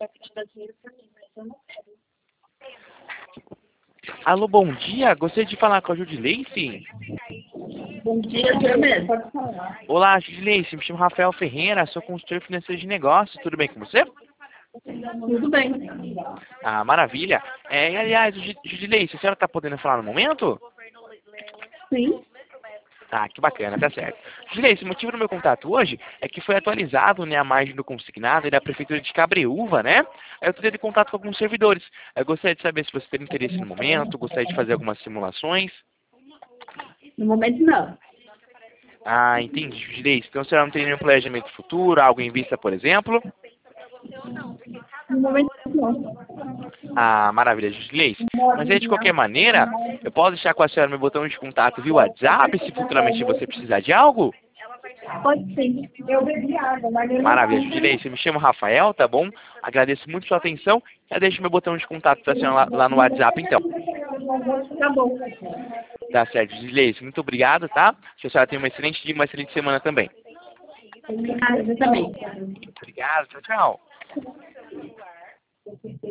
Alô, bom dia. Gostaria de falar com a Judileice. Bom dia, eu mesmo. Pode falar. Olá, Judileice. Me chamo Rafael Ferreira, sou consultor financeiro de negócios. Tudo bem com você? Tudo bem. Ah, maravilha. E, aliás, Judileice, a senhora está podendo falar no momento? Sim. Ah, que bacana, tá certo. Judileice, o motivo do meu contato hoje é que foi atualizado, né, a margem do consignado da Prefeitura de Cabreúva, né? Eu estou tendo contato com alguns servidores. Eu gostaria de saber se você tem interesse no momento, gostaria de fazer algumas simulações. No momento, não. Ah, entendi, Judileice. Então, a senhora não tem nenhum planejamento futuro, algo em vista, por exemplo? No momento, não. Ah, maravilha, Judileice. Mas aí, de qualquer maneira, eu posso deixar com a senhora meu botão de contato via WhatsApp, se futuramente você precisar de algo? Pode sim. Eu bebi água, mas eu não Maravilha, tomo. Judileice. Eu me chamo Rafael, tá bom? Agradeço muito sua atenção. Já deixo meu botão de contato pra senhora lá no WhatsApp, então. Tá bom. Tá certo, Judileice. Muito obrigado, tá? Que a senhora tenha um excelente dia e uma excelente semana também. Obrigada, também. Obrigado, tchau, tchau.